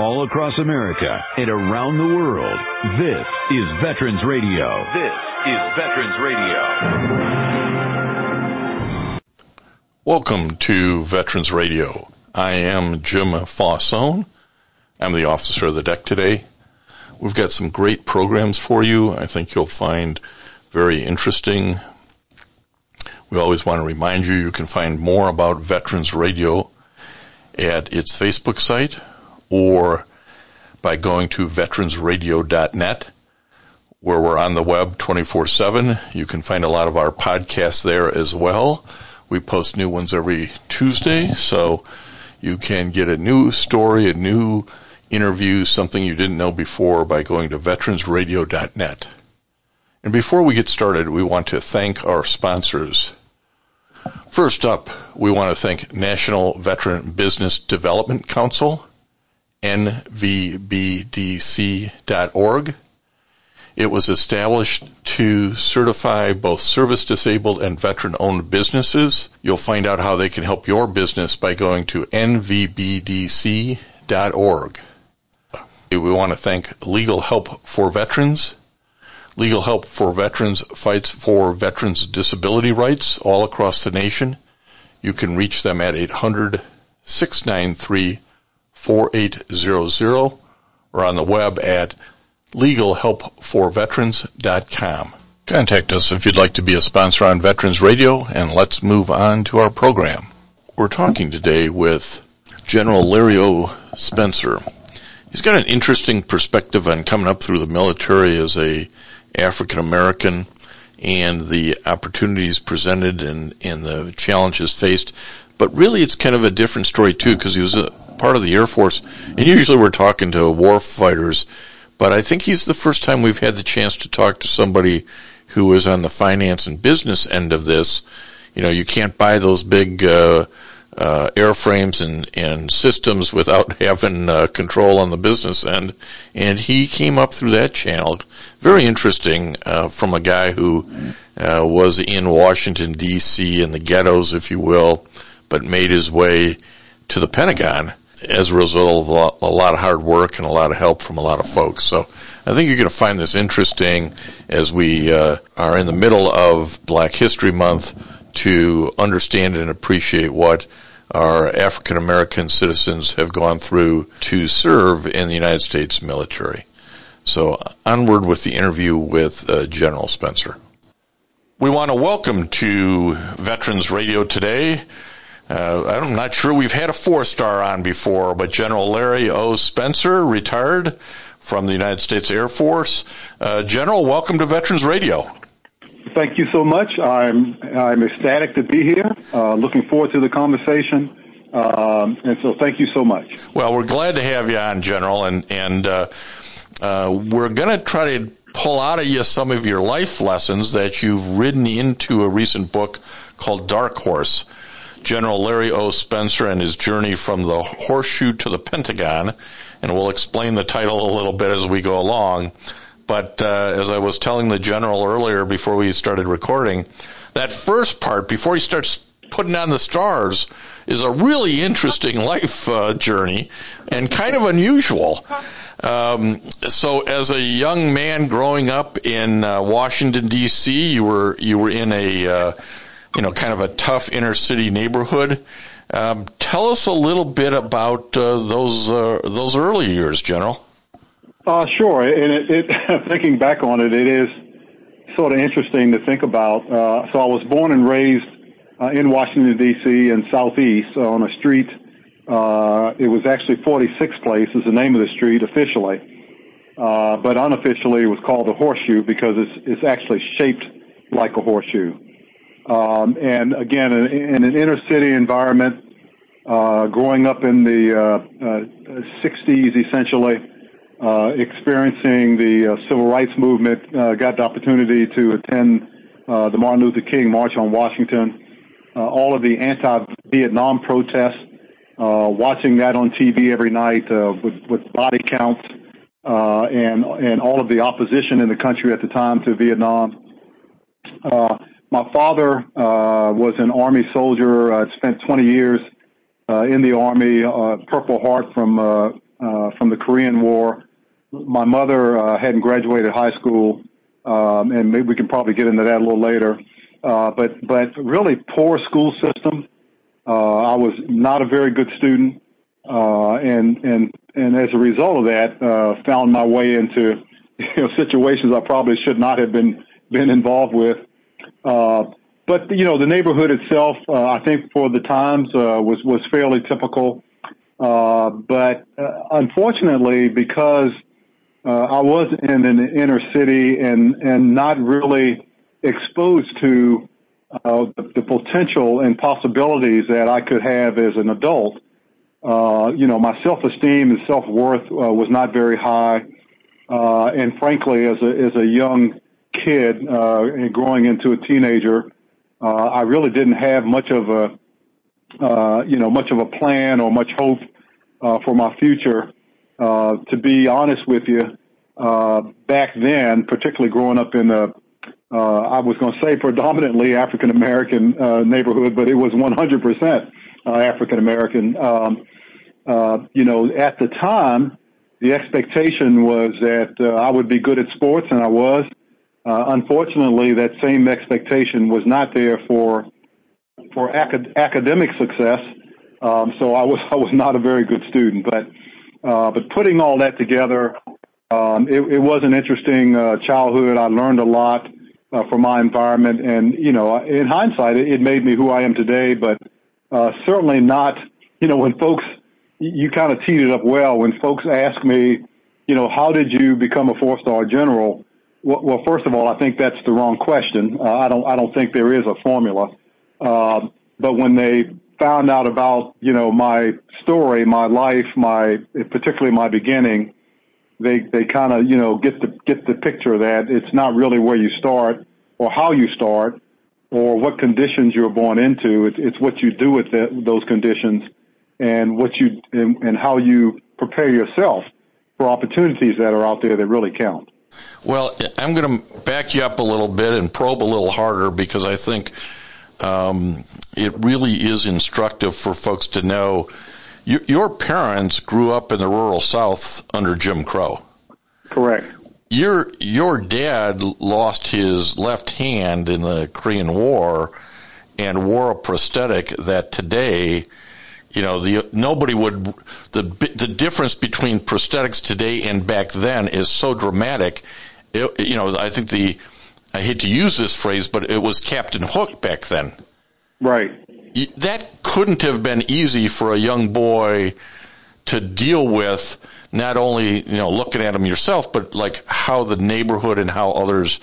all across America and around the world. This is Veterans Radio. This is Veterans Radio. Welcome to Veterans Radio. I am Jim Fossone. I'm the officer of the deck today. We've got some great programs for you. I think you'll find very interesting. We always want to remind you can find more about Veterans Radio at its Facebook site or by going to veteransradio.net, where we're on the web 24/7. You can find a lot of our podcasts there as well. We post new ones every Tuesday, so you can get a new story, a new interview, something you didn't know before by going to veteransradio.net. And before we get started, we want to thank our sponsors. First up, we want to thank National Veteran Business Development Council, nvbdc.org. It was established to certify both service-disabled and veteran-owned businesses. You'll find out how they can help your business by going to nvbdc.org. We want to thank Legal Help for Veterans. Legal Help for Veterans fights for veterans' disability rights all across the nation. You can reach them at 800-693-4800 or on the web at legalhelpforveterans.com. Contact us if you'd like to be a sponsor on Veterans Radio, and let's move on to our program. We're talking today with General Larry O. Spencer. He's got an interesting perspective on coming up through the military as a African American and the opportunities presented and the challenges faced. But really it's kind of a different story too, because he was a part of the Air Force, and usually we're talking to war fighters, but I think he's the first time we've had the chance to talk to somebody who is on the finance and business end of this. You know, you can't buy those big airframes and systems without having control on the business end, and he came up through that channel. Very interesting from a guy who was in Washington, D.C., in the ghettos, if you will, but made his way to the Pentagon as a result of a lot of hard work and a lot of help from a lot of folks. So I think you're going to find this interesting as we are in the middle of Black History Month to understand and appreciate what our African American citizens have gone through to serve in the United States military. So onward with the interview with General Spencer. We want to welcome to Veterans Radio today. I'm not sure we've had a 4-star on before, but General Larry O. Spencer, retired from the United States Air Force. General, welcome to Veterans Radio. Thank you so much. I'm ecstatic to be here. Looking forward to the conversation. And so thank you so much. Well, we're glad to have you on, General, and we're going to try to pull out of you some of your life lessons that you've written into a recent book called Dark Horse. General Larry O. Spencer and his journey from the horseshoe to the Pentagon, and we'll explain the title a little bit as we go along. But as I was telling the General earlier before we started recording, that first part, before he starts putting on the stars, is a really interesting life journey and kind of unusual. So as a young man growing up in Washington, D.C., you were in a kind of a tough inner city neighborhood. Tell us a little bit about those early years, General. Sure. And thinking back on it, it is sort of interesting to think about. So I was born and raised in Washington, D.C. in Southeast on a street. It was actually 46th Place is the name of the street officially. But unofficially it was called the Horseshoe because it's actually shaped like a horseshoe. And again, in an inner city environment, growing up in the 60s essentially, experiencing the civil rights movement, got the opportunity to attend the Martin Luther King March on Washington, all of the anti-Vietnam protests, watching that on TV every night with body counts, and all of the opposition in the country at the time to Vietnam. My father was an Army soldier. I'd spent 20 years in the Army, Purple Heart from from the Korean War. My mother hadn't graduated high school, and maybe we can probably get into that a little later. But really poor school system. I was not a very good student, and as a result of that, found my way into situations I probably should not have been involved with. But the neighborhood itself, I think for the times, was fairly typical. But unfortunately, because I was in an inner city and not really exposed to the potential and possibilities that I could have as an adult, my self-esteem and self-worth was not very high. And frankly, as a young kid and growing into a teenager, I really didn't have much of a plan or much hope for my future. To be honest with you, back then, particularly growing up in I was going to say predominantly African American neighborhood, but it was 100% African American. At the time, the expectation was that I would be good at sports, and I was. Unfortunately, that same expectation was not there for academic success. So I was not a very good student. But putting all that together, it was an interesting childhood. I learned a lot from my environment, and in hindsight, it made me who I am today. But certainly not. When folks, you kind of teed it up well. When folks ask me, how did you become a 4-star general? Well, first of all, I think that's the wrong question. I don't think there is a formula. But when they found out about, my story, my life, particularly my beginning, they kind of, get the picture that it's not really where you start or how you start or what conditions you're born into. It's what you do with those conditions and and how you prepare yourself for opportunities that are out there that really count. Well, I'm going to back you up a little bit and probe a little harder because I think it really is instructive for folks to know. Your parents grew up in the rural South under Jim Crow. Correct. Your dad lost his left hand in the Korean War and wore a prosthetic that today, nobody would. The difference between prosthetics today and back then is so dramatic. I think I hate to use this phrase, but it was Captain Hook back then. Right. That couldn't have been easy for a young boy to deal with, not only, looking at him yourself, but like how the neighborhood and how others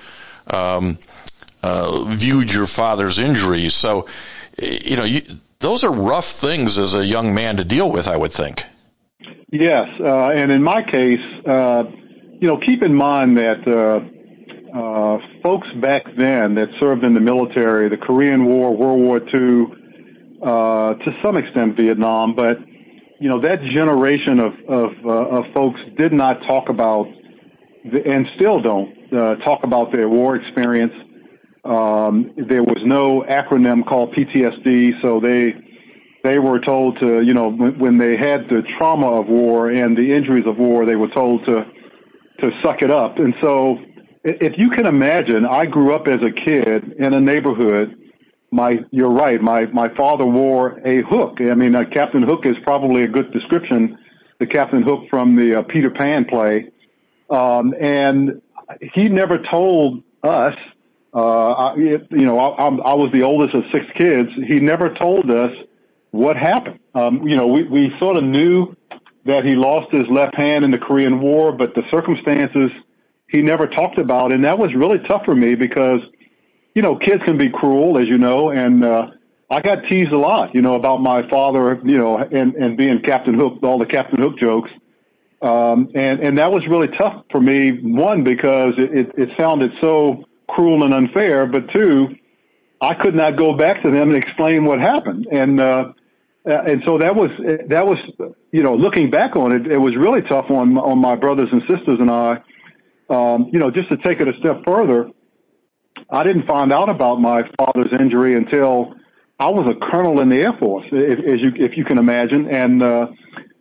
viewed your father's injuries. So, those are rough things as a young man to deal with, I would think. Yes. And in my case, keep in mind that folks back then that served in the military, the Korean War, World War II, to some extent Vietnam, but that generation of folks did not talk about and still don't talk about their war experience. There was no acronym called PTSD, so they were told to, when they had the trauma of war and the injuries of war, they were told to suck it up. And so if you can imagine, I grew up as a kid in a neighborhood. You're right. My father wore a hook. I mean, Captain Hook is probably a good description. The Captain Hook from the Peter Pan play, and he never told us. I was the oldest of 6 kids. He never told us what happened. We sort of knew that he lost his left hand in the Korean War, but the circumstances he never talked about, and that was really tough for me because. Kids can be cruel, as you know, and I got teased a lot, about my father, and being Captain Hook, all the Captain Hook jokes. And that was really tough for me, one, because it sounded so cruel and unfair, but two, I could not go back to them and explain what happened. And so that was, looking back on it, it was really tough on my brothers and sisters and I, just to take it a step further. I didn't find out about my father's injury until I was a colonel in the Air Force, if you can imagine. And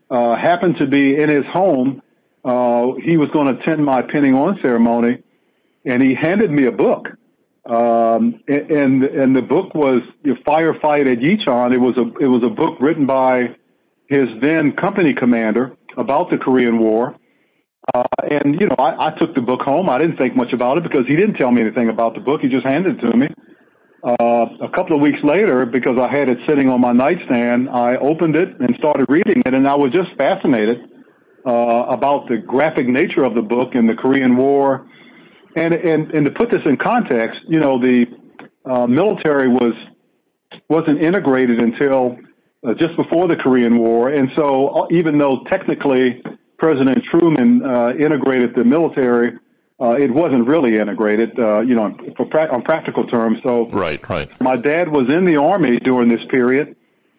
happened to be in his home. He was going to attend my pinning on ceremony, and he handed me a book. And the book was Firefight at Yichon. It was a book written by his then company commander about the Korean War. And I took the book home. I didn't think much about it because he didn't tell me anything about the book. He just handed it to me. A couple of weeks later, because I had it sitting on my nightstand, I opened it and started reading it, and I was just fascinated about the graphic nature of the book and the Korean War. And to put this in context, the military wasn't integrated until just before the Korean War, and so even though technically President Truman integrated the military, it wasn't really integrated, on practical terms. So, right. My dad was in the Army during this period,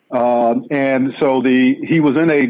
and so he was in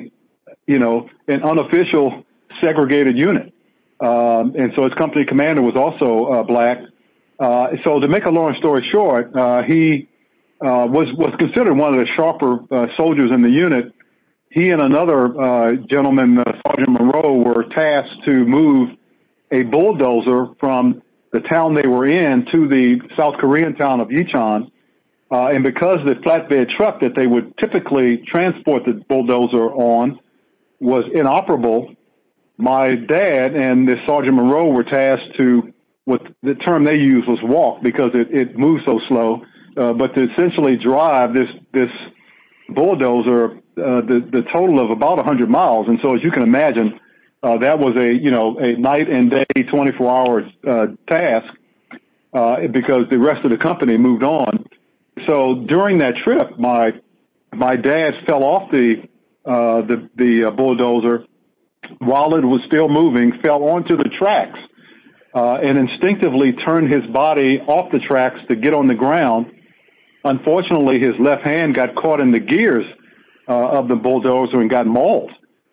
an unofficial segregated unit, and so his company commander was also black. So to make a long story short, he was considered one of the sharper soldiers in the unit. He and another gentleman, Sergeant Monroe, were tasked to move a bulldozer from the town they were in to the South Korean town of Yichon. And because the flatbed truck that they would typically transport the bulldozer on was inoperable, my dad and this Sergeant Monroe were tasked to, what the term they used was walk because it moved so slow, but to essentially drive this bulldozer the total of about 100 miles. And so as you can imagine, that was a night and day, 24-hour task because the rest of the company moved on. So during that trip, my dad fell off the bulldozer while it was still moving, fell onto the tracks, and instinctively turned his body off the tracks to get on the ground. Unfortunately, his left hand got caught in the gears of the bulldozer and got mauled.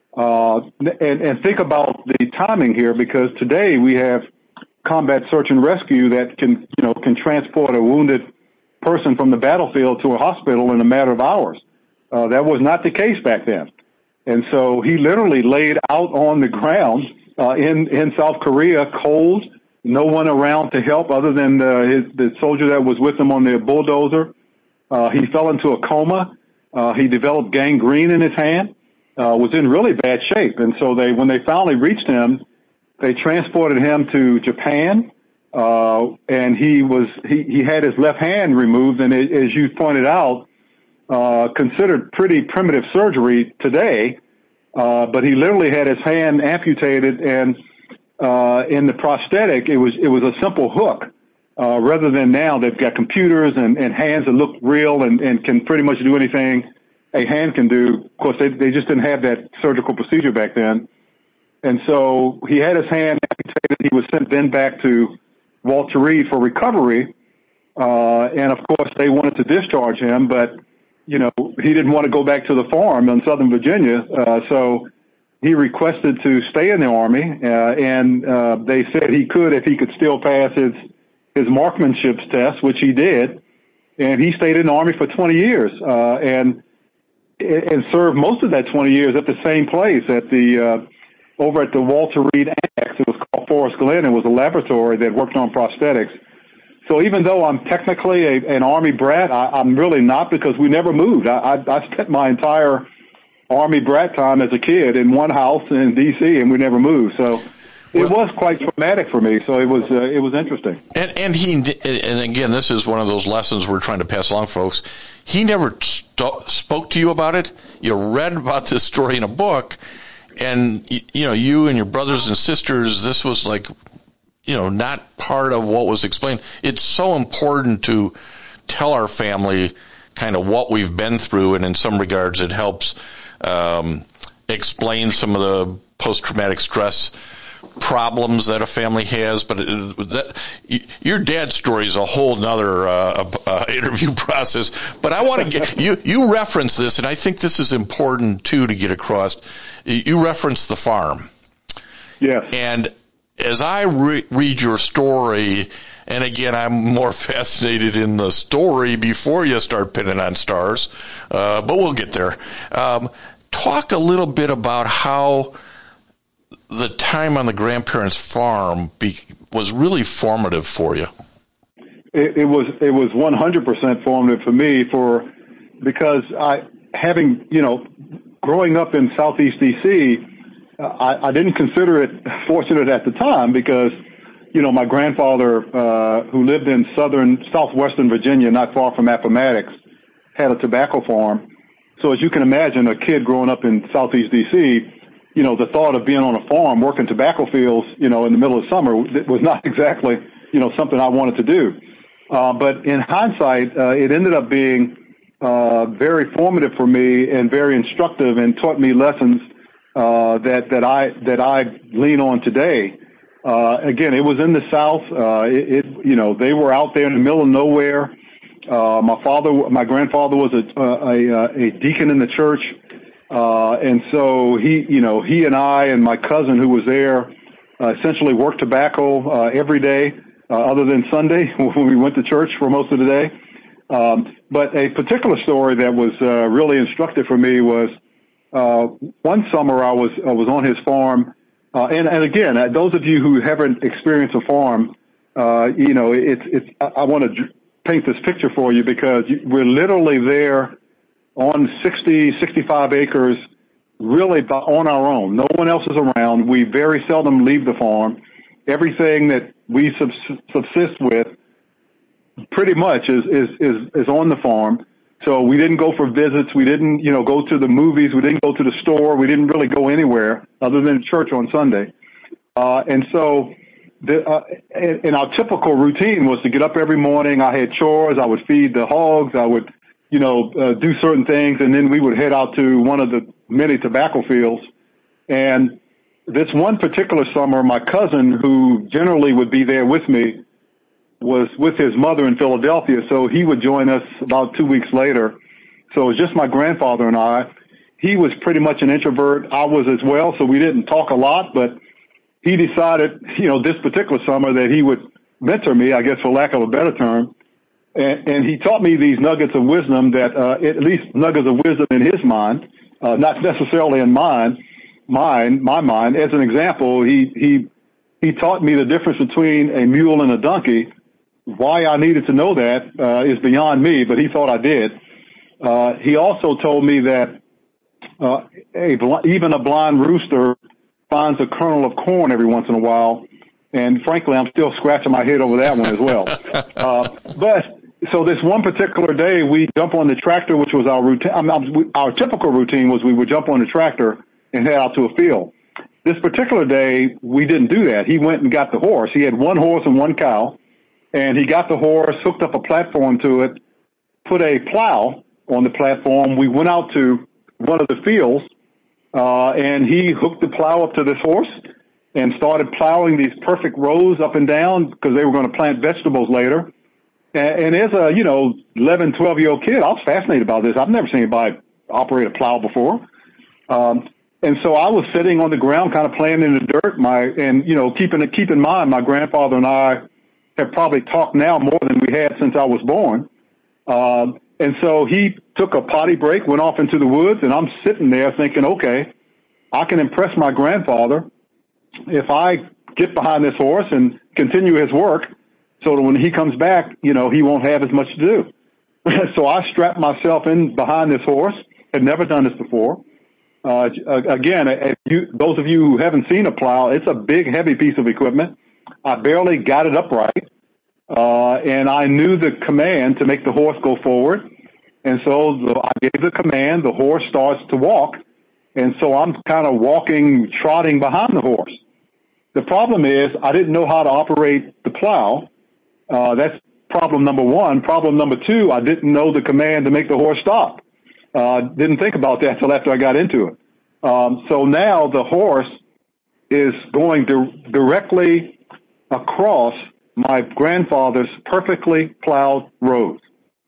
And think about the timing here, because today we have combat search and rescue that can transport a wounded person from the battlefield to a hospital in a matter of hours. That was not the case back then. And so he literally laid out on the ground in South Korea, cold, no one around to help other than the soldier that was with him on the bulldozer. He fell into a coma. He developed gangrene in his hand, was in really bad shape. And so when they finally reached him, they transported him to Japan, and he had his left hand removed. And as you pointed out, considered pretty primitive surgery today, but he literally had his hand amputated, and in the prosthetic, it was a simple hook. Rather than now, they've got computers and hands that look real and can pretty much do anything a hand can do. Of course, they just didn't have that surgical procedure back then. And so he had his hand amputated. He was sent then back to Walter Reed for recovery. And of course, they wanted to discharge him, but he didn't want to go back to the farm in Southern Virginia. So he requested to stay in the Army, and they said he could if he could still pass his marksmanship test, which he did. And he stayed in the Army for 20 years, and served most of that 20 years at the same place over at the Walter Reed Annex. It was called Forest Glen. It was a laboratory that worked on prosthetics. So even though I'm technically an Army brat, I'm really not, because we never moved. I spent my entire Army brat time as a kid in one house in D.C., and we never moved. So it was quite traumatic for me. So it was interesting. And again, this is one of those lessons we're trying to pass along, folks. He never spoke to you about it. You read about this story in a book, and you and your brothers and sisters, this was like, not part of what was explained. It's so important to tell our family kind of what we've been through, and in some regards it helps explain some of the post-traumatic stress problems that a family has. But your dad's story is a whole nother interview process. But I want to get you reference this, and I think this is important too to get across. You reference the farm. Yes. And as I read your story, and again, I'm more fascinated in the story before you start pinning on stars, but we'll get there. talk a little bit about how the time on the grandparents' farm was really formative for you. It was 100% formative for me because growing up in Southeast D.C., I didn't consider it fortunate at the time because, my grandfather, who lived in southwestern Virginia, not far from Appomattox, had a tobacco farm. So as you can imagine, a kid growing up in Southeast D.C., the thought of being on a farm working tobacco fields, in the middle of summer was not exactly, something I wanted to do. But in hindsight, it ended up being very formative for me and very instructive and taught me lessons that I lean on today. Again, it was in the South. They were out there in the middle of nowhere. My grandfather was a deacon in the church. And so he and I and my cousin who was there, essentially worked tobacco, every day, other than Sunday when we went to church for most of the day. But a particular story that was, really instructive for me was, one summer I was on his farm. And again, those of you who haven't experienced a farm, I want to paint this picture for you because we're literally there on 65 acres, really on our own. No one else is around. We very seldom leave the farm. Everything that we subsist with pretty much is on the farm. So we didn't go for visits. We didn't, go to the movies. We didn't go to the store. We didn't really go anywhere other than church on Sunday. And so and our typical routine was to get up every morning. I had chores. I would feed the hogs. I would, do certain things. And then we would head out to one of the many tobacco fields. And this one particular summer, my cousin, who generally would be there with me, was with his mother in Philadelphia, so he would join us about 2 weeks later. So it was just my grandfather and I. He was pretty much an introvert. I was as well, so we didn't talk a lot, but he decided, this particular summer that he would mentor me, I guess for lack of a better term. And he taught me these nuggets of wisdom that, at least nuggets of wisdom in his mind, not necessarily in my mind. As an example, he taught me the difference between a mule and a donkey. Why I needed to know that is beyond me, but he thought I did. He also told me that even a blind rooster finds a kernel of corn every once in a while, and frankly, I'm still scratching my head over that one as well. But so this one particular day, we jump on the tractor, which was our routine. Our typical routine was we would jump on the tractor and head out to a field. This particular day, we didn't do that. He went and got the horse. He had one horse and one cow. And he got the horse, hooked up a platform to it, put a plow on the platform. We went out to one of the fields, and he hooked the plow up to this horse and started plowing these perfect rows up and down because they were going to plant vegetables later. And as a, 11, 12-year-old kid, I was fascinated by this. I've never seen anybody operate a plow before. And so I was sitting on the ground kind of playing in the dirt. Keep in mind, my grandfather and I have probably talked now more than we had since I was born. And so he took a potty break, went off into the woods, and I'm sitting there thinking, okay, I can impress my grandfather if I get behind this horse and continue his work so that when he comes back, he won't have as much to do. So I strapped myself in behind this horse, had never done this before. Again, those of you who haven't seen a plow, it's a big, heavy piece of equipment. I barely got it upright, and I knew the command to make the horse go forward. And so I gave the command, the horse starts to walk, and so I'm kind of trotting behind the horse. The problem is I didn't know how to operate the plow. That's problem number one. Problem number two, I didn't know the command to make the horse stop. Didn't think about that till after I got into it. So now the horse is going directly across my grandfather's perfectly plowed road.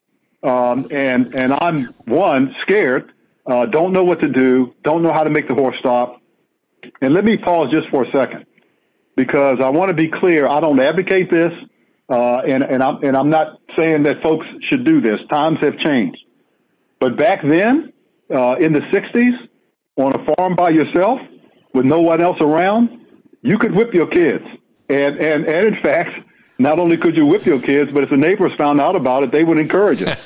And I'm, scared, don't know what to do, don't know how to make the horse stop. And let me pause just for a second, because I want to be clear. I don't advocate this, and I'm not saying that folks should do this. Times have changed. But back then, in the 60s, on a farm by yourself with no one else around, you could whip your kids. And in fact, not only could you whip your kids, but if the neighbors found out about it, they would encourage it.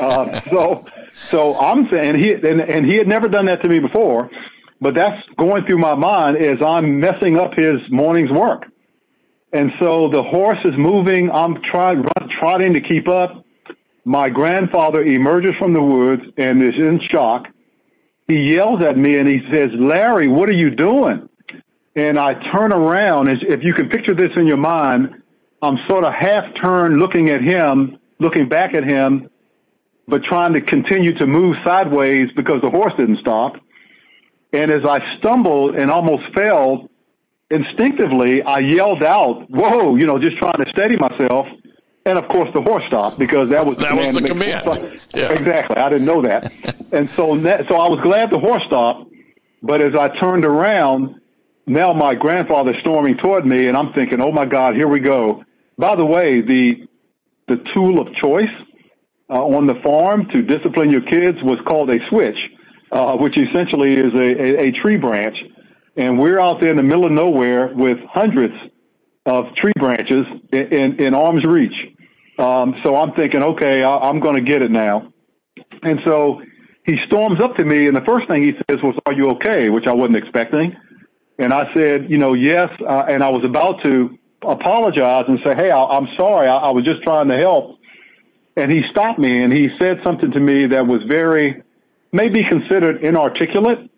So I'm saying he had never done that to me before, but that's going through my mind as I'm messing up his morning's work. And so the horse is moving. I'm trotting to keep up. My grandfather emerges from the woods and is in shock. He yells at me and he says, "Larry, what are you doing?" And I turn around. If you can picture this in your mind, I'm sort of half turned looking at him, looking back at him, but trying to continue to move sideways because the horse didn't stop. And as I stumbled and almost fell, instinctively I yelled out, "Whoa," just trying to steady myself. And of course the horse stopped because that was the command. Yeah. Exactly. I didn't know that. And so I was glad the horse stopped. But as I turned around, now my grandfather's storming toward me, and I'm thinking, oh my God, here we go. By the way, the tool of choice on the farm to discipline your kids was called a switch, which essentially is a tree branch. And we're out there in the middle of nowhere with hundreds of tree branches in arm's reach. So I'm thinking, okay, I'm going to get it now. And so he storms up to me, and the first thing he says was, "Are you okay?" Which I wasn't expecting. And I said, yes. And I was about to apologize and say, "Hey, I'm sorry. I was just trying to help." And he stopped me, and he said something to me that was maybe considered inarticulate,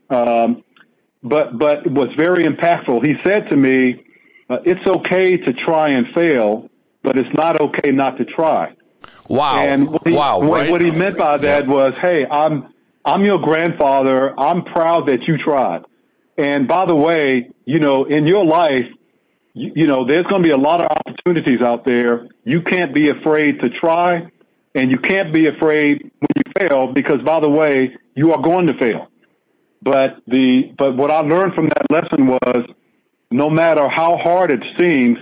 but was very impactful. He said to me, "It's okay to try and fail, but it's not okay not to try." Wow. And what he meant by that was, "Hey, I'm your grandfather. I'm proud that you tried. And by the way, in your life, there's going to be a lot of opportunities out there. You can't be afraid to try, and you can't be afraid when you fail because, by the way, you are going to fail." But what I learned from that lesson was, no matter how hard it seems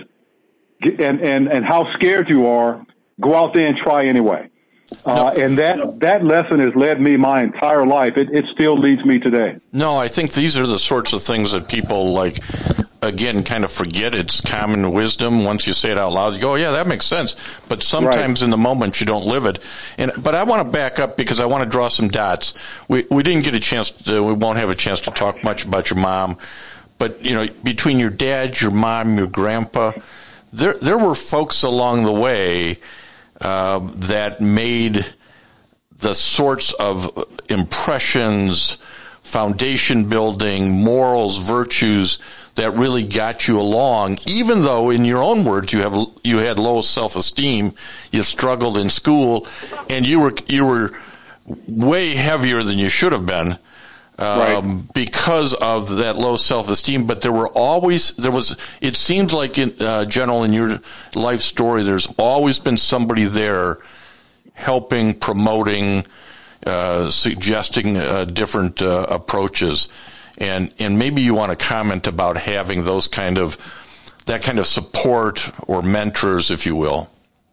and how scared you are, go out there and try anyway. And that lesson has led me my entire life. It still leads me today. No, I think these are the sorts of things that people, again, kind of forget. It's common wisdom. Once you say it out loud, you go, yeah, that makes sense. But sometimes in the moment you don't live it. But I want to back up because I want to draw some dots. We didn't get a chance we won't have a chance to talk much about your mom. But, between your dad, your mom, your grandpa, there were folks along the way that made the sorts of impressions, foundation building, morals, virtues that really got you along, even though in your own words you had low self-esteem, you struggled in school, and you were way heavier than you should have been. Because of that low self-esteem, but it seems like in general in your life story, there's always been somebody there helping, promoting, suggesting different approaches, and maybe you want to comment about having that kind of support or mentors, if you will.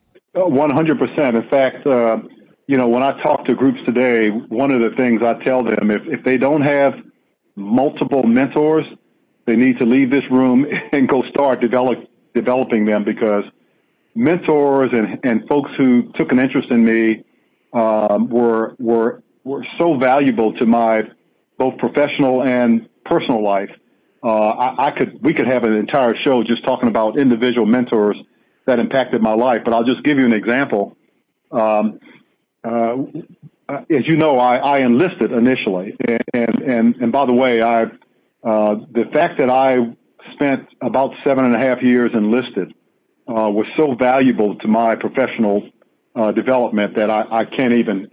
100%. In fact, when I talk to groups today, one of the things I tell them, if they don't have multiple mentors, they need to leave this room and go start developing them, because mentors and folks who took an interest in me were so valuable to my both professional and personal life. We could have an entire show just talking about individual mentors that impacted my life, but I'll just give you an example. As you know, I enlisted initially, and by the way, the fact that I spent about 7.5 years enlisted was so valuable to my professional development that I can't even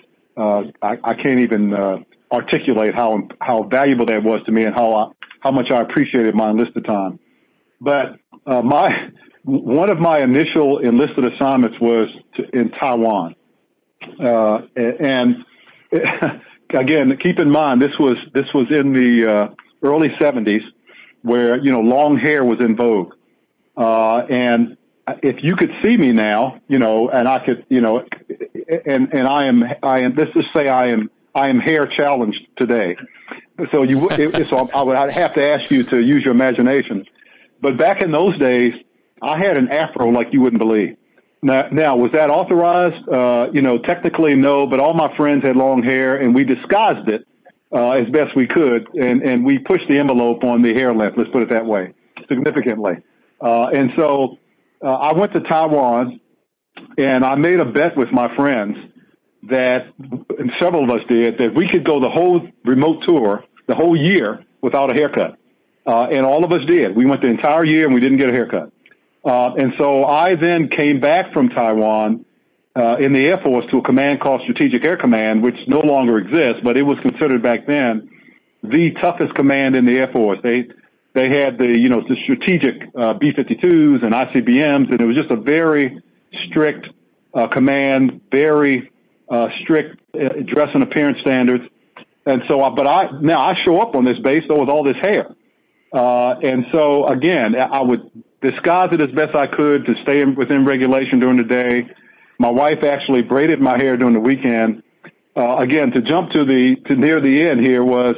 articulate how valuable that was to me and how much I appreciated my enlisted time. But one of my initial enlisted assignments was in Taiwan. And again, keep in mind, this was in the early 70s, where long hair was in vogue. And if you could see me now, and I could, and I am. Let's just say I am hair challenged today. So I would have to ask you to use your imagination. But back in those days, I had an afro like you wouldn't believe. Now, was that authorized? Technically no, but all my friends had long hair, and we disguised it as best we could, and we pushed the envelope on the hair length, let's put it that way, significantly. And so I went to Taiwan, and I made a bet with my friends that, and several of us did, that we could go the whole remote tour, the whole year, without a haircut. And all of us did. We went the entire year, and we didn't get a haircut. And so I then came back from Taiwan in the Air Force to a command called Strategic Air Command, which no longer exists, but it was considered back then the toughest command in the Air Force. They had the strategic B-52s and ICBMs, and it was just a very strict command, very strict dress and appearance standards. And so, I show up on this base though with all this hair. And so again, I would disguise it as best I could to stay within regulation during the day. My wife actually braided my hair during the weekend. Again, to jump to near the end here was,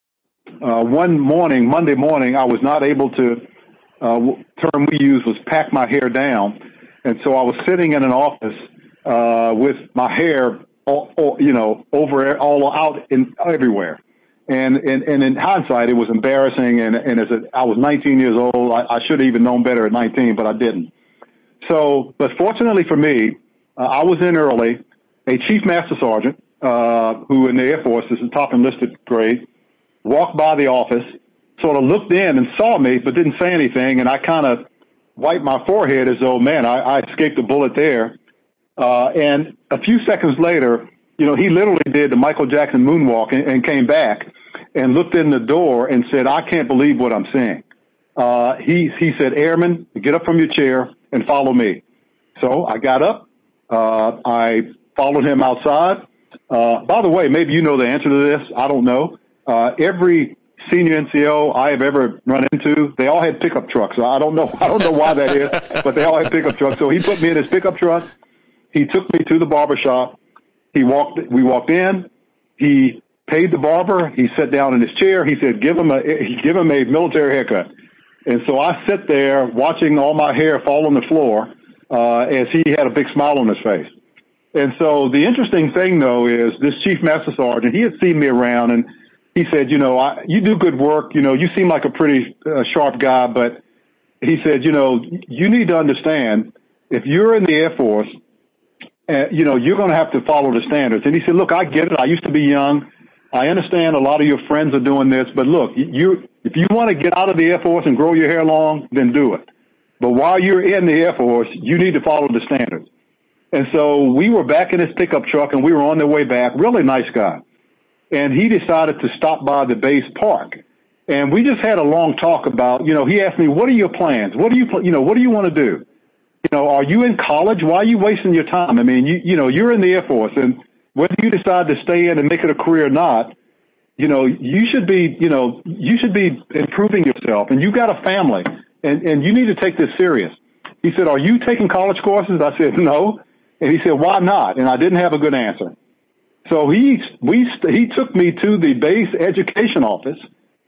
one morning, Monday morning, I was not able to, term we used was pack my hair down. And so I was sitting in an office, with my hair over all out everywhere. And in hindsight, it was embarrassing. And I was 19 years old. I should have even known better at 19, but I didn't. So, but fortunately for me, I was in early. A Chief Master Sergeant, who in the Air Force is the top enlisted grade, walked by the office, sort of looked in and saw me, but didn't say anything. And I kind of wiped my forehead as though, man, I escaped a bullet there. And a few seconds later, he literally did the Michael Jackson moonwalk and came back and looked in the door and said, I can't believe what I'm seeing. He said, Airman, get up from your chair and follow me. So I got up. I followed him outside. By the way, maybe you know the answer to this. I don't know. Every senior NCO I have ever run into, they all had pickup trucks. I don't know why that is, but they all had pickup trucks. So he put me in his pickup truck. He took me to the barber shop. We walked in. He paid the barber. He sat down in his chair. He said, give him a military haircut. And so I sat there watching all my hair fall on the floor, as he had a big smile on his face. And so the interesting thing though is this Chief Master Sergeant, he had seen me around and he said, you do good work. You seem like a pretty sharp guy, but he said, you need to understand if you're in the Air Force, you're going to have to follow the standards. And he said, look, I get it. I used to be young. I understand a lot of your friends are doing this, but look, if you want to get out of the Air Force and grow your hair long, then do it. But while you're in the Air Force, you need to follow the standards. And so we were back in his pickup truck and we were on the way back. Really nice guy. And he decided to stop by the base park. And we just had a long talk about, he asked me, what are your plans? What do you want to do? Are you in college? Why are you wasting your time? I mean, you're in the Air Force, and whether you decide to stay in and make it a career or not, you should be improving yourself, and you've got a family, and you need to take this serious. He said, are you taking college courses? I said, no. And he said, why not? And I didn't have a good answer. So he took me to the base education office.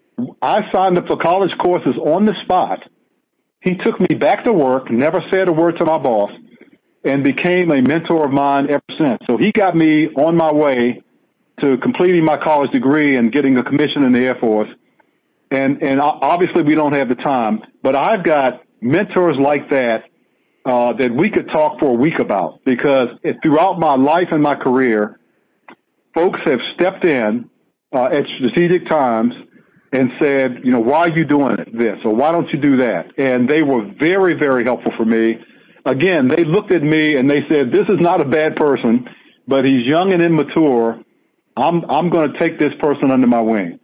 I signed up for college courses on the spot. He took me back to work, never said a word to my boss, and became a mentor of mine ever since. So he got me on my way to completing my college degree and getting a commission in the Air Force. And obviously we don't have the time, but I've got mentors like that, that we could talk for a week about, because throughout my life and my career, folks have stepped in, at strategic times and said, why are you doing this? Or why don't you do that? And they were very, very helpful for me. Again, they looked at me and they said, this is not a bad person, but he's young and immature. I'm going to take this person under my wing.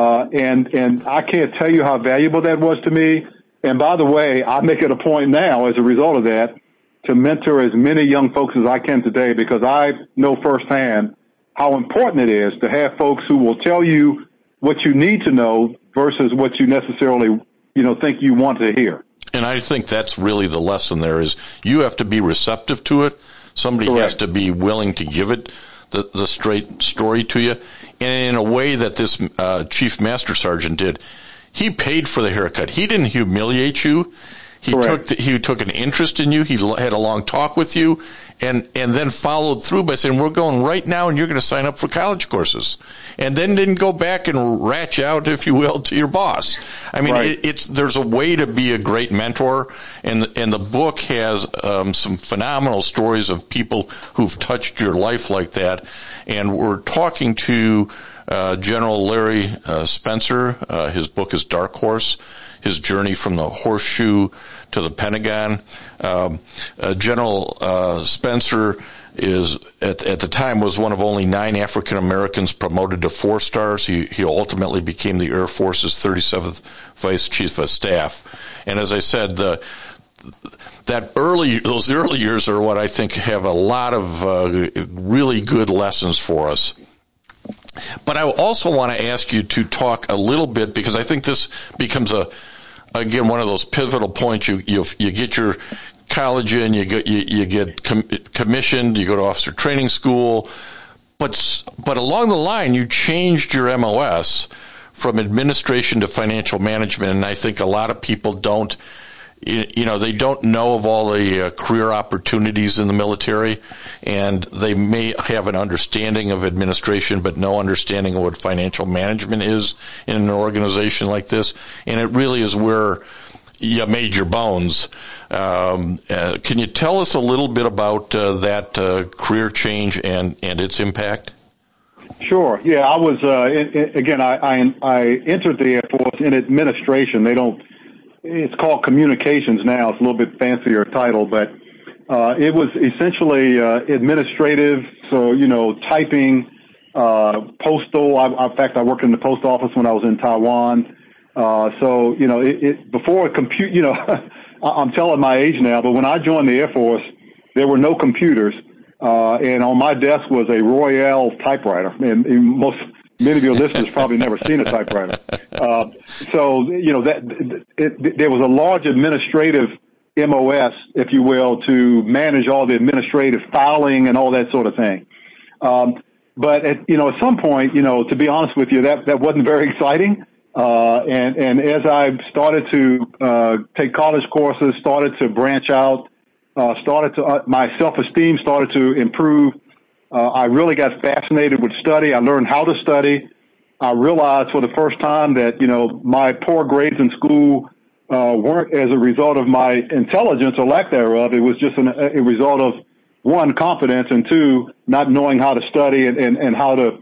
And I can't tell you how valuable that was to me. And by the way, I make it a point now as a result of that to mentor as many young folks as I can today, because I know firsthand how important it is to have folks who will tell you what you need to know versus what you necessarily, think you want to hear. And I think that's really the lesson there is you have to be receptive to it. Somebody Correct. Has to be willing to give it the straight story to you, and in a way that this Chief Master Sergeant did. He paid for the haircut. He didn't humiliate you. He took an interest in you. He had a long talk with you, and then followed through by saying, "We're going right now, and you're going to sign up for college courses," and then didn't go back and rat you out, if you will, to your boss. I mean, there's a way to be a great mentor, and the book has some phenomenal stories of people who've touched your life like that. And we're talking to General Larry Spencer. His book is Dark Horse, his journey from the horseshoe to the Pentagon. General Spencer is at the time was one of only 9 African Americans promoted to 4 stars. He ultimately became the Air Force's 37th Vice Chief of Staff. And as I said, those early years are what I think have a lot of really good lessons for us. But I also want to ask you to talk a little bit, because I think this becomes again one of those pivotal points. You get your college in, you get commissioned, you go to officer training school, but along the line you changed your MOS from administration to financial management, and I think a lot of people don't. They don't know of all the career opportunities in the military, and they may have an understanding of administration but no understanding of what financial management is in an organization like this. And it really is where you made your bones. Can you tell us a little bit about that career change and its impact? Sure. Yeah, I was I entered the Air Force in administration. It's called communications now. It's a little bit fancier title, but it was essentially administrative. So, typing, postal. In fact, I worked in the post office when I was in Taiwan. Before a compute, I'm telling my age now, but when I joined the Air Force, there were no computers, and on my desk was a Royale typewriter, and many of your listeners probably never seen a typewriter. There was a large administrative MOS, if you will, to manage all the administrative filing and all that sort of thing. But at some point, to be honest with you, that wasn't very exciting. And as I started to take college courses, started to branch out, my self-esteem started to improve. I really got fascinated with study. I learned how to study. I realized for the first time that, my poor grades in school weren't as a result of my intelligence or lack thereof. It was just a result of, 1, confidence, and 2, not knowing how to study and how to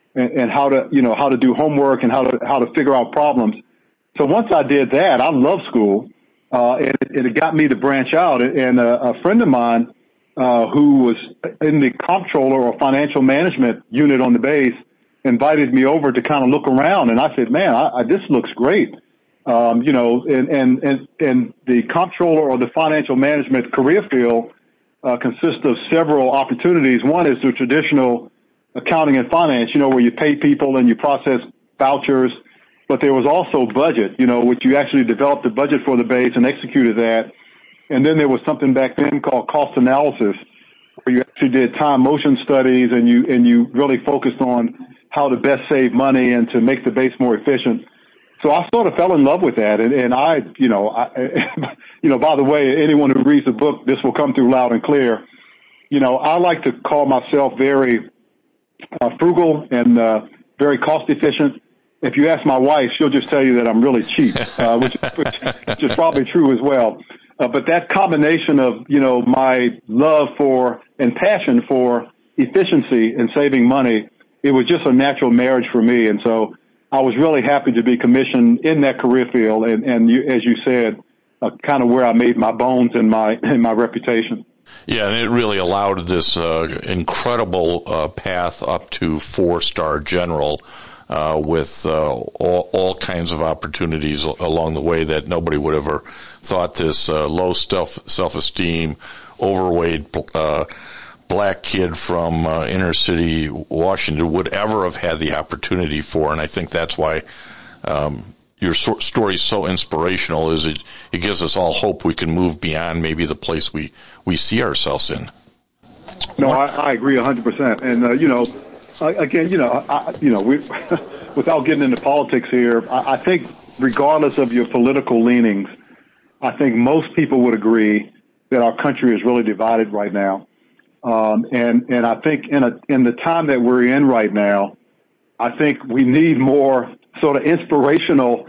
do homework and how to figure out problems. So once I did that, I loved school, and it got me to branch out. And a friend of mine, who was in the comptroller or financial management unit on the base, invited me over to kind of look around. And I said, man, this looks great. And the comptroller or the financial management career field consists of several opportunities. One is the traditional accounting and finance, where you pay people and you process vouchers. But there was also budget, which you actually developed the budget for the base and executed that. And then there was something back then called cost analysis, where you actually did time motion studies and you really focused on how to best save money and to make the base more efficient. So I sort of fell in love with that. And I by the way, anyone who reads the book, this will come through loud and clear. I like to call myself very frugal and very cost efficient. If you ask my wife, she'll just tell you that I'm really cheap, which is probably true as well. But that combination of, my love for and passion for efficiency and saving money, it was just a natural marriage for me. And so I was really happy to be commissioned in that career field. And as you said, kind of where I made my bones and my reputation. Yeah, and it really allowed this incredible path up to 4-star general. With all kinds of opportunities along the way that nobody would ever thought this low self-esteem, overweight black kid from inner city Washington would ever have had the opportunity for. And I think that's why your story is so inspirational. Is it gives us all hope we can move beyond maybe the place we see ourselves in. No, I agree 100%. And again, we without getting into politics here, I think regardless of your political leanings, I think most people would agree that our country is really divided right now. And I think in the time that we're in right now, I think we need more sort of inspirational,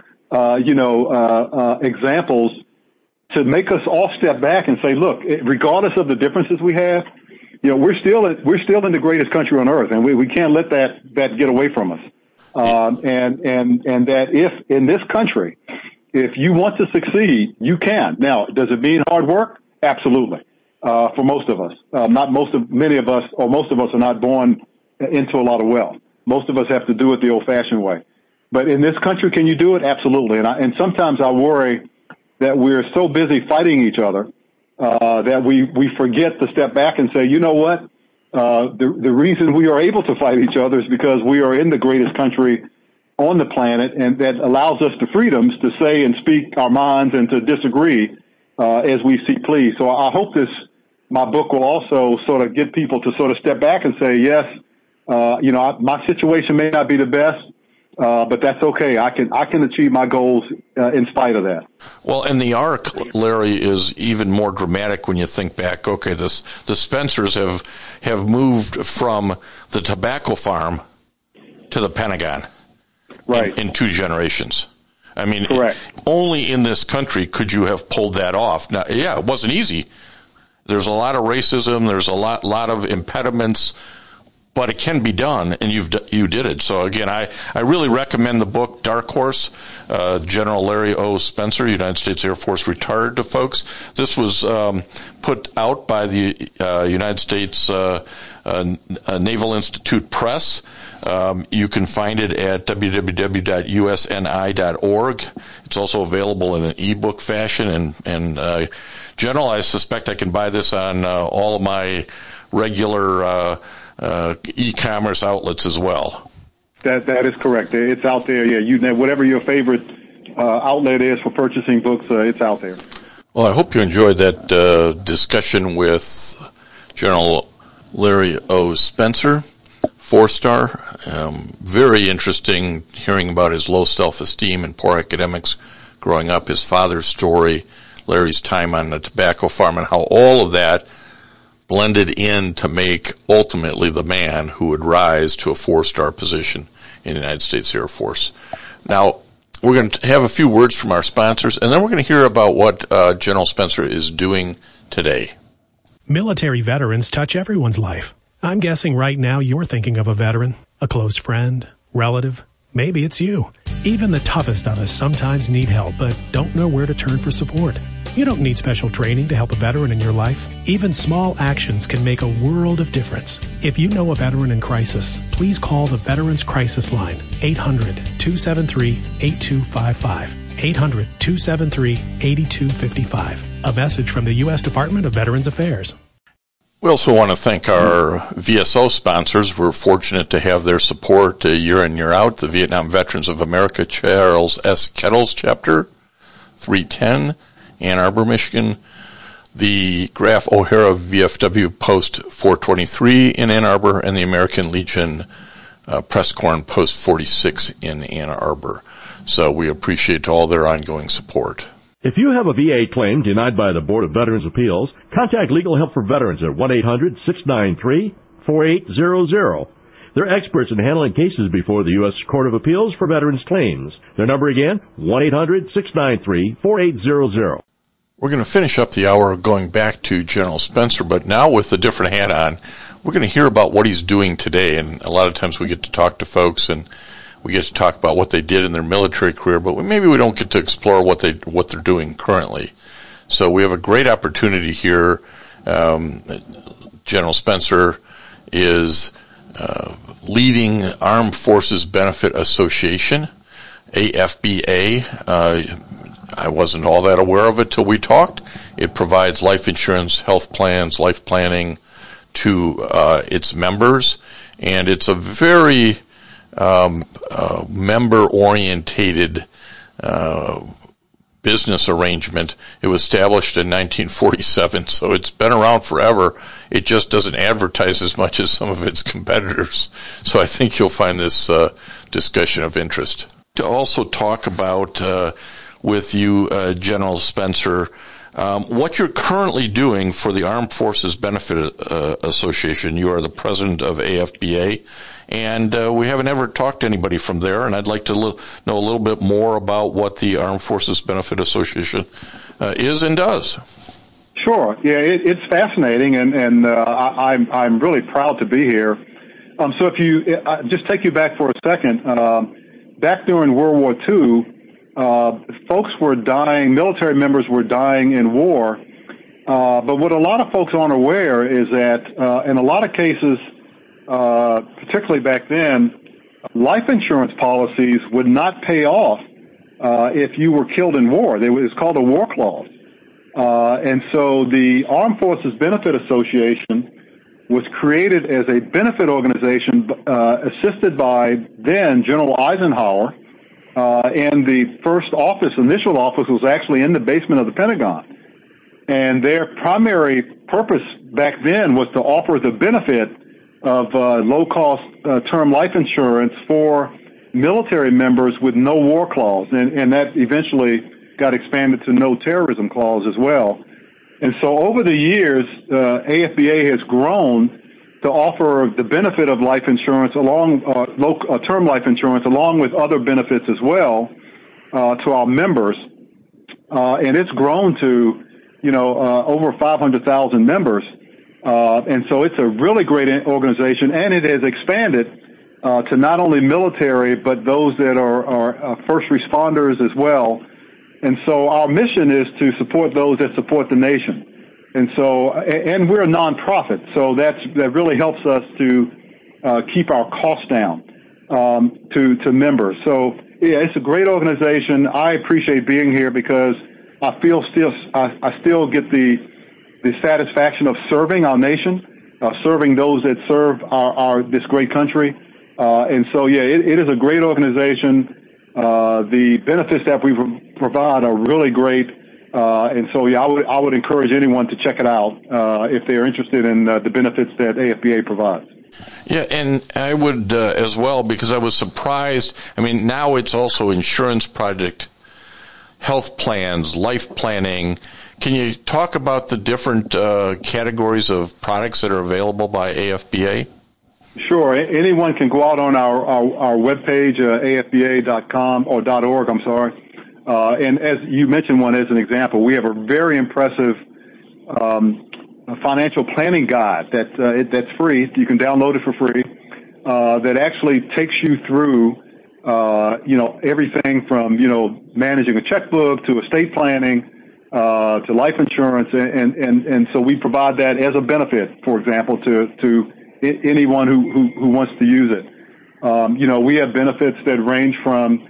examples to make us all step back and say, look, regardless of the differences we have, we're still in the greatest country on earth, and we can't let that get away from us. And that if in this country, if you want to succeed, you can. Now, does it mean hard work? Absolutely. For most of us, many of us, or most of us are not born into a lot of wealth. Most of us have to do it the old-fashioned way. But in this country, can you do it? Absolutely. And sometimes I worry that we're so busy fighting each other that we forget to step back and say, you know what? The reason we are able to fight each other is because we are in the greatest country on the planet, and that allows us the freedoms to say and speak our minds and to disagree as we see please. So I hope my book will also sort of get people to sort of step back and say, yes, my situation may not be the best, but that's okay. I can achieve my goals in spite of that. Well, and the arc, Larry, is even more dramatic when you think back. Okay, the Spencers have moved from the tobacco farm to the Pentagon, right, in 2 generations. I mean, correct. Only in this country could you have pulled that off. Now, yeah, it wasn't easy. There's a lot of racism. There's a lot of impediments. But it can be done, and you did it. So again, I really recommend the book Dark Horse, General Larry O. Spencer, United States Air Force, retired, to folks. This was put out by the United States Naval Institute Press. You can find it at www.usni.org. It's also available in an ebook fashion. And General, I suspect I can buy this on all of my regular e-commerce outlets as well. That is correct. It's out there. Yeah, whatever your favorite outlet is for purchasing books, it's out there. Well, I hope you enjoyed that discussion with General Larry O. Spencer, 4-star. Very interesting hearing about his low self-esteem and poor academics growing up, his father's story, Larry's time on the tobacco farm, and how all of that blended in to make ultimately the man who would rise to a 4-star position in the United States Air Force. Now, we're going to have a few words from our sponsors, and then we're going to hear about what General Spencer is doing today. Military veterans touch everyone's life. I'm guessing right now you're thinking of a veteran, a close friend, relative. Maybe it's you. Even the toughest of us sometimes need help, but don't know where to turn for support. You don't need special training to help a veteran in your life. Even small actions can make a world of difference. If you know a veteran in crisis, please call the Veterans Crisis Line, 800-273-8255. 800-273-8255. A message from the U.S. Department of Veterans Affairs. We also want to thank our VSO sponsors. We're fortunate to have their support year in, year out. The Vietnam Veterans of America, Charles S. Kettles Chapter, 310, Ann Arbor, Michigan. The Graf O'Hara VFW Post 423 in Ann Arbor, and the American Legion Press Corn Post 46 in Ann Arbor. So we appreciate all their ongoing support. If you have a VA claim denied by the Board of Veterans' Appeals, contact Legal Help for Veterans at 1-800-693-4800. They're experts in handling cases before the U.S. Court of Appeals for Veterans Claims. Their number again, 1-800-693-4800. We're going to finish up the hour going back to General Spencer, but now with a different hat on. We're going to hear about what he's doing today, and a lot of times we get to talk to folks and we get to talk about what they did in their military career, but maybe we don't get to explore what they're doing currently. So we have a great opportunity here. General Spencer is leading Armed Forces Benefit Association, AFBA. I wasn't all that aware of it till we talked. It provides life insurance, health plans, life planning to its members, and it's a very member-orientated business arrangement. It was established in 1947, so it's been around forever. It just doesn't advertise as much as some of its competitors. So I think you'll find this discussion of interest. To also talk about with you, General Spencer, what you're currently doing for the Armed Forces Benefit Association. You are the president of AFBA, and we haven't ever talked to anybody from there, and I'd like to know a little bit more about what the Armed Forces Benefit Association is and does. Sure. Yeah, it's fascinating, and I'm really proud to be here. So if you just take you back for a second, back during World War II, folks were dying, military members were dying in war, but what a lot of folks aren't aware is that in a lot of cases, particularly back then, life insurance policies would not pay off if you were killed in war. It's called a war clause. And so the Armed Forces Benefit Association was created as a benefit organization assisted by then General Eisenhower. And the first initial office was actually in the basement of the Pentagon. And their primary purpose back then was to offer the benefit of low-cost term life insurance for military members with no war clause. And that eventually got expanded to no terrorism clause as well. And so over the years, AFBA has grown to offer the benefit of life insurance term life insurance along with other benefits as well to our members, and it's grown to over 500,000 members, and so it's a really great organization, and it has expanded to not only military but those that are first responders as well. And so our mission is to support those that support the nation. And so, and we're a nonprofit, so that really helps us to keep our costs down to members. So, yeah, it's a great organization. I appreciate being here because I still get the satisfaction of serving our nation, serving those that serve this great country. And so, yeah, it is a great organization. The benefits that we provide are really great. And so, yeah, I would encourage anyone to check it out if they're interested in the benefits that AFBA provides. Yeah, and I would as well, because I was surprised. I mean, now it's also insurance product, health plans, life planning. Can you talk about the different categories of products that are available by AFBA? Sure. Anyone can go out on our webpage, afba.com or .org, I'm sorry. And as you mentioned one as an example, we have a very impressive financial planning guide that's free. You can download it for free. That actually takes you through, everything from managing a checkbook to estate planning to life insurance, and so we provide that as a benefit, for example, to anyone who wants to use it. We have benefits that range from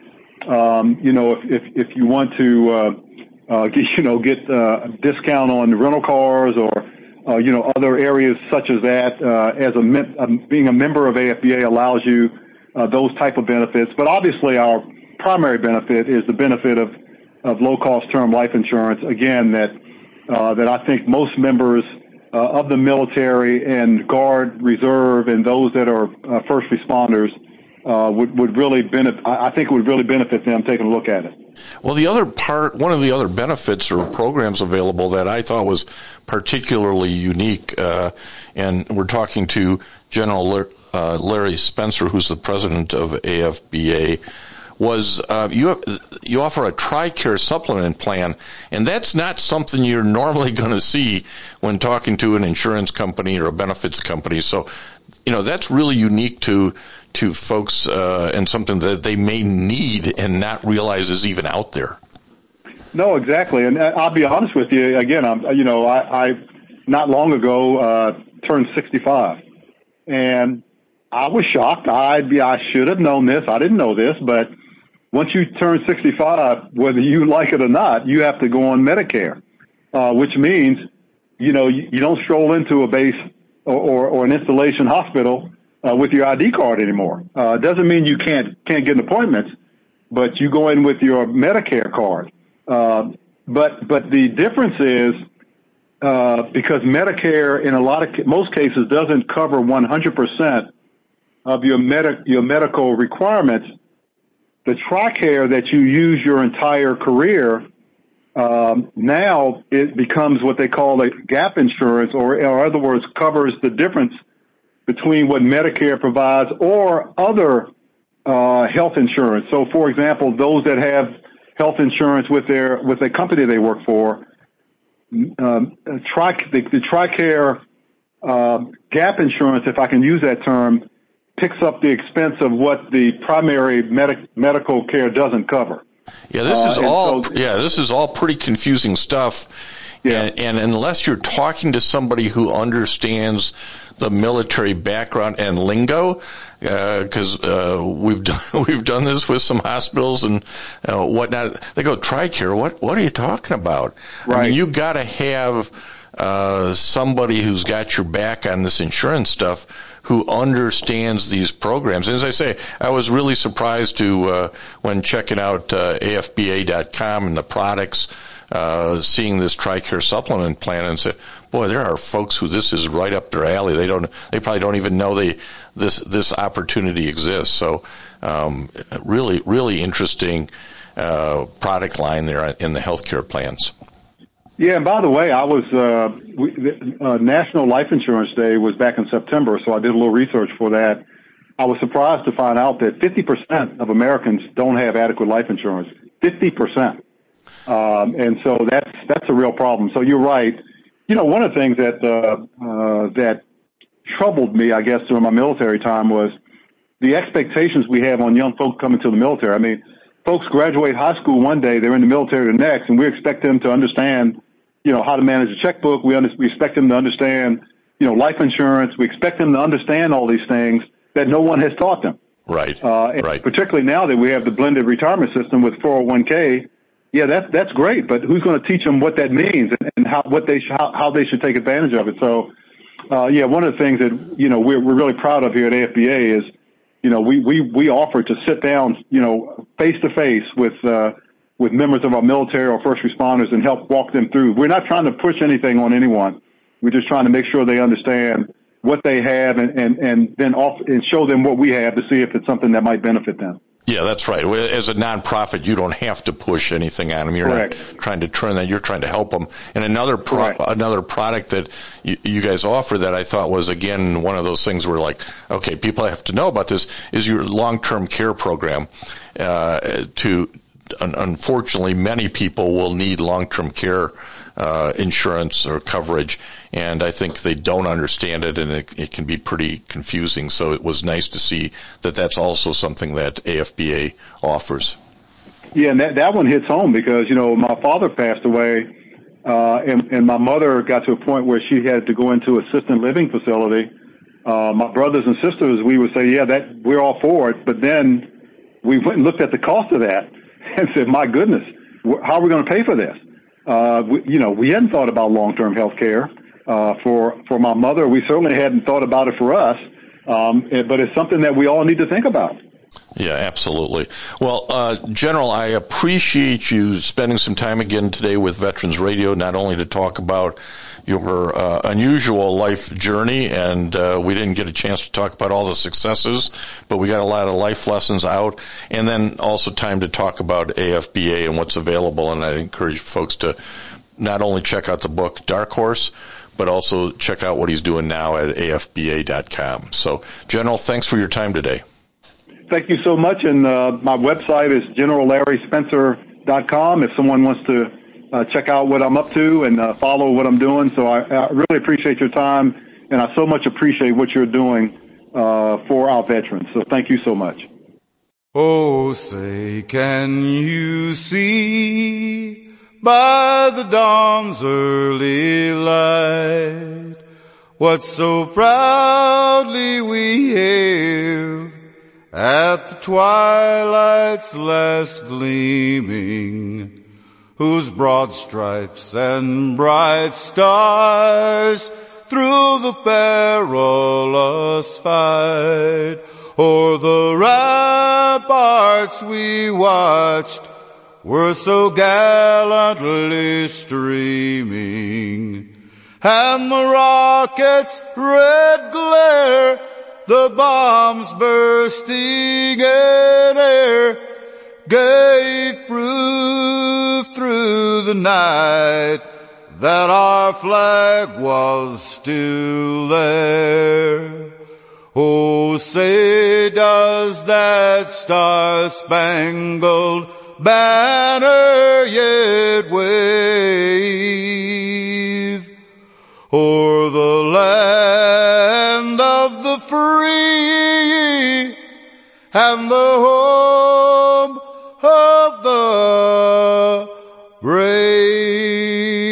if you want to, get a discount on rental cars or, other areas such as that, being a member of AFBA allows you, those type of benefits. But obviously our primary benefit is the benefit of low-cost term life insurance. Again, that I think most members, of the military and Guard, Reserve, and those that are, first responders, would really benefit. I think it would really benefit them taking a look at it. Well, one of the other benefits or programs available that I thought was particularly unique, and we're talking to General Larry Spencer, who's the president of AFBA, was you offer a TRICARE supplement plan, and that's not something you're normally going to see when talking to an insurance company or a benefits company. So, that's really unique to folks and something that they may need and not realize is even out there. No, exactly. And I'll be honest with you. Again, I not long ago turned 65, and I was shocked. I should have known this. I didn't know this, but once you turn 65, whether you like it or not, you have to go on Medicare, which means, you don't stroll into a base or an installation hospital with your ID card anymore. Doesn't mean you can't get an appointment, but you go in with your Medicare card. But the difference is, because Medicare in most cases doesn't cover 100% of your medical requirements, the TRICARE that you use your entire career, now it becomes what they call a gap insurance, or in other words, covers the difference between what Medicare provides or other health insurance. So, for example, those that have health insurance with the company they work for, the TRICARE gap insurance, if I can use that term, picks up the expense of what the primary medical care doesn't cover. Yeah, this is all pretty confusing stuff. Yeah. And unless you're talking to somebody who understands the military background and lingo, because we've done this with some hospitals and whatnot. They go, TRICARE, what are you talking about? Right. I mean, you got to have somebody who's got your back on this insurance stuff, who understands these programs. And as I say, I was really surprised to when checking out AFBA.com and the products, seeing this TRICARE supplement plan, and say, boy, there are folks who this is right up their alley. They probably don't even know this opportunity exists. So really, really interesting product line there in the healthcare plans. Yeah, and by the way, I was National Life Insurance Day was back in September, so I did a little research for that. I was surprised to find out that 50% of Americans don't have adequate life insurance. 50%, and so that's a real problem. So you're right. You know, one of the things that troubled me, I guess, during my military time was the expectations we have on young folks coming to the military. I mean, folks graduate high school one day, they're in the military the next, and we expect them to understand, you know, how to manage a checkbook. We expect them to understand, you know, life insurance. We expect them to understand all these things that no one has taught them. Right. Right. Particularly now that we have the blended retirement system with 401k. Yeah, that's great, but who's going to teach them what that means and how they should take advantage of it? So, one of the things that, you know, we're really proud of here at AFBA is, you know, we offer to sit down, you know, face to face with members of our military or first responders and help walk them through. We're not trying to push anything on anyone. We're just trying to make sure they understand what they have and then show them what we have to see if it's something that might benefit them. Yeah, that's right. As a nonprofit, you don't have to push anything on them. You're Correct. Not trying to turn that. You're trying to help them. And another product that you guys offer that I thought was, again, one of those things where, like, okay, people have to know about this, is your long-term care program. Unfortunately, many people will need long-term care insurance or coverage, and I think they don't understand it, and it can be pretty confusing. So it was nice to see that that's also something that AFBA offers. Yeah, and that one hits home because, you know, my father passed away, and my mother got to a point where she had to go into assisted living facility. My brothers and sisters, we would say, yeah, that we're all for it, but then we went and looked at the cost of that and said, my goodness, how are we going to pay for this? We hadn't thought about long-term health care for my mother. We certainly hadn't thought about it for us, but it's something that we all need to think about. Yeah, absolutely. Well, General, I appreciate you spending some time again today with Veterans Radio, not only to talk about your unusual life journey, and we didn't get a chance to talk about all the successes, but we got a lot of life lessons out, and then also time to talk about AFBA and what's available, and I encourage folks to not only check out the book Dark Horse, but also check out what he's doing now at AFBA.com. So, General, thanks for your time today. Thank you so much, and my website is GeneralLarrySpencer.com if someone wants to check out what I'm up to and follow what I'm doing. So I really appreciate your time, and I so much appreciate what you're doing for our veterans. So thank you so much. Oh, say, can you see by the dawn's early light what so proudly we hailed at the twilight's last gleaming, whose broad stripes and bright stars through the perilous fight o'er the ramparts we watched were so gallantly streaming, and the rocket's red glare, the bombs bursting in air, gave proof through the night that our flag was still there. Oh, say does that star-spangled banner yet wave o'er the land of the free and the home of the brave?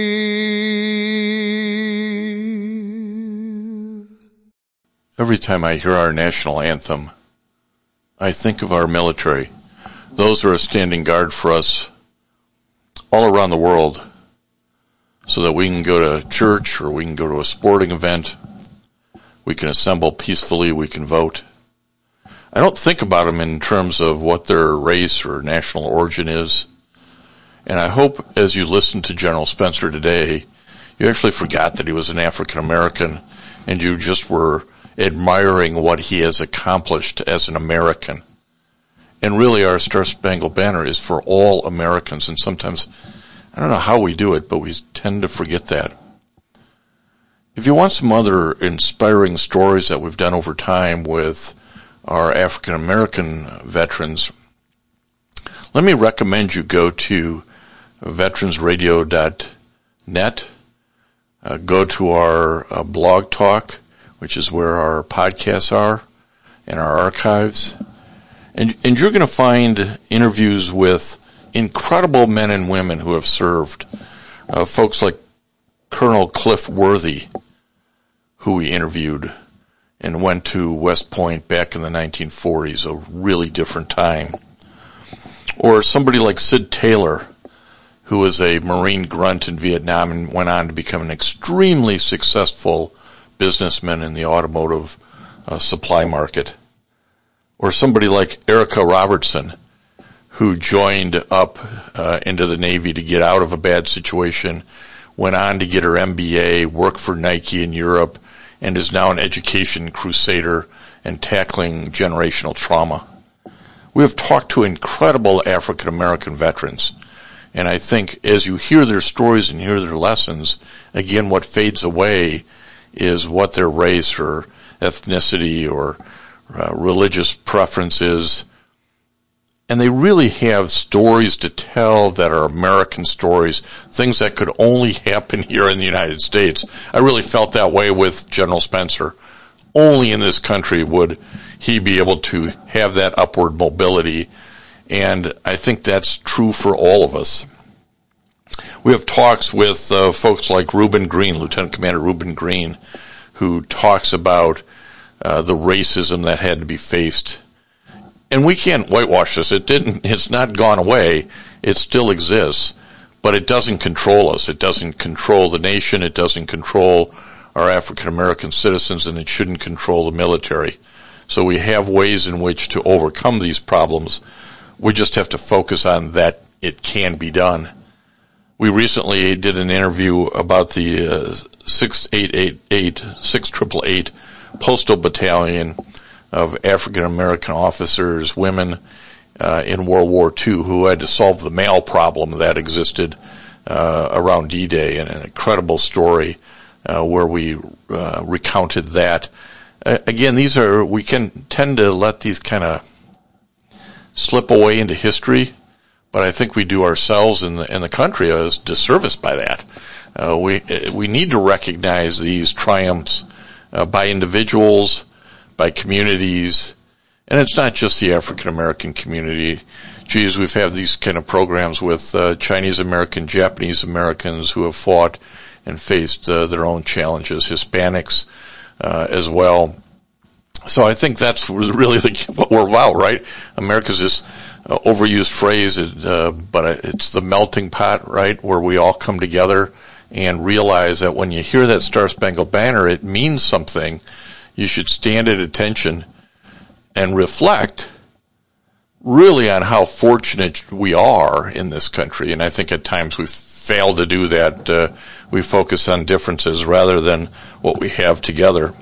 Every time I hear our national anthem, I think of our military, those who are standing guard for us all around the world, so that we can go to church or we can go to a sporting event, we can assemble peacefully, we can vote. I don't think about them in terms of what their race or national origin is. And I hope as you listen to General Spencer today, you actually forgot that he was an African American and you just were admiring what he has accomplished as an American. And really our Star-Spangled Banner is for all Americans, and sometimes, I don't know how we do it, but we tend to forget that. If you want some other inspiring stories that we've done over time with our African American veterans, let me recommend you go to veteransradio.net, go to our blog talk, which is where our podcasts are and our archives. And you're going to find interviews with incredible men and women who have served. Folks like Colonel Cliff Worthy, who we interviewed and went to West Point back in the 1940s, a really different time. Or somebody like Sid Taylor, who was a Marine grunt in Vietnam and went on to become an extremely successful businessman in the automotive supply market. Or somebody like Erica Robertson, who joined up into the Navy to get out of a bad situation, went on to get her MBA, worked for Nike in Europe, and is now an education crusader and tackling generational trauma. We have talked to incredible African American veterans, and I think as you hear their stories and hear their lessons, again, what fades away is what their race or ethnicity or religious preference is. And they really have stories to tell that are American stories, things that could only happen here in the United States. I really felt that way with General Spencer. Only in this country would he be able to have that upward mobility, and I think that's true for all of us. We have talks with folks like Reuben Green, Lieutenant Commander Reuben Green, who talks about the racism that had to be faced. And we can't whitewash this. It's not gone away. It still exists, but it doesn't control us. It doesn't control the nation. It doesn't control our African American citizens, and it shouldn't control the military. So we have ways in which to overcome these problems. We just have to focus on that it can be done. We recently did an interview about the 6888 Postal Battalion of African American officers, women in World War II, who had to solve the mail problem that existed around D-Day, and an incredible story where we recounted that. Again, we can tend to let these kind of slip away into history, but I think we do ourselves and the country a disservice by that. We need to recognize these triumphs by individuals, by communities, and it's not just the African American community. Geez, we've had these kind of programs with Chinese American, Japanese Americans who have fought and faced their own challenges, Hispanics as well. So I think that's really what we're about, right? America's this overused phrase, but it's the melting pot, right, where we all come together and realize that when you hear that Star-Spangled Banner, it means something. You should stand at attention and reflect really on how fortunate we are in this country, and I think at times we've failed to do that. We focus on differences rather than what we have together.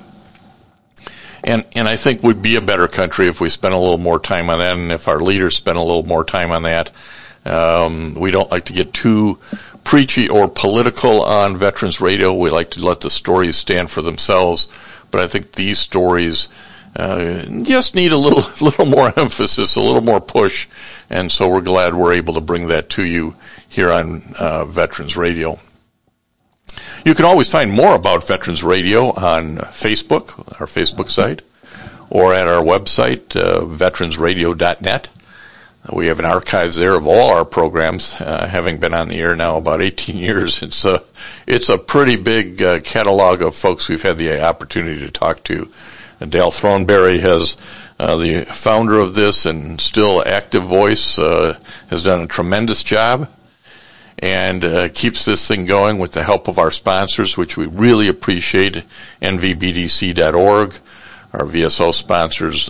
And I think we'd be a better country if we spent a little more time on that, and if our leaders spent a little more time on that. We don't like to get too preachy or political on Veterans Radio. We like to let the stories stand for themselves. But I think these stories just need a little more emphasis, a little more push. And so we're glad we're able to bring that to you here on Veterans Radio. You can always find more about Veterans Radio on Facebook, our Facebook site, or at our website, veteransradio.net. We have an archives there of all our programs, having been on the air now about 18 years. It's a pretty big catalog of folks we've had the opportunity to talk to. And Dale Throneberry has the founder of this and still active voice, has done a tremendous job and keeps this thing going with the help of our sponsors, which we really appreciate, nvbdc.org, our VSO sponsors,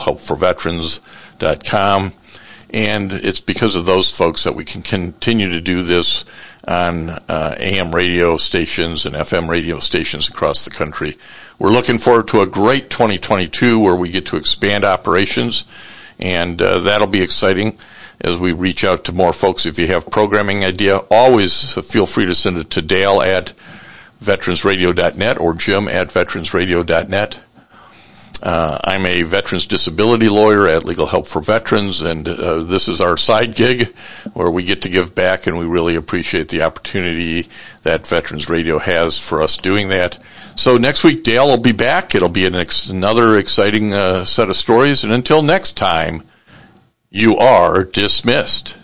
legalhelpforveterans.com. And it's because of those folks that we can continue to do this on AM radio stations and FM radio stations across the country. We're looking forward to a great 2022 where we get to expand operations, and that'll be exciting as we reach out to more folks. If you have programming idea, always feel free to send it to Dale at veteransradio.net or Jim at veteransradio.net. I'm a veterans disability lawyer at Legal Help for Veterans, and this is our side gig where we get to give back, and we really appreciate the opportunity that Veterans Radio has for us doing that. So next week, Dale will be back. It'll be another exciting set of stories, and until next time, you are dismissed.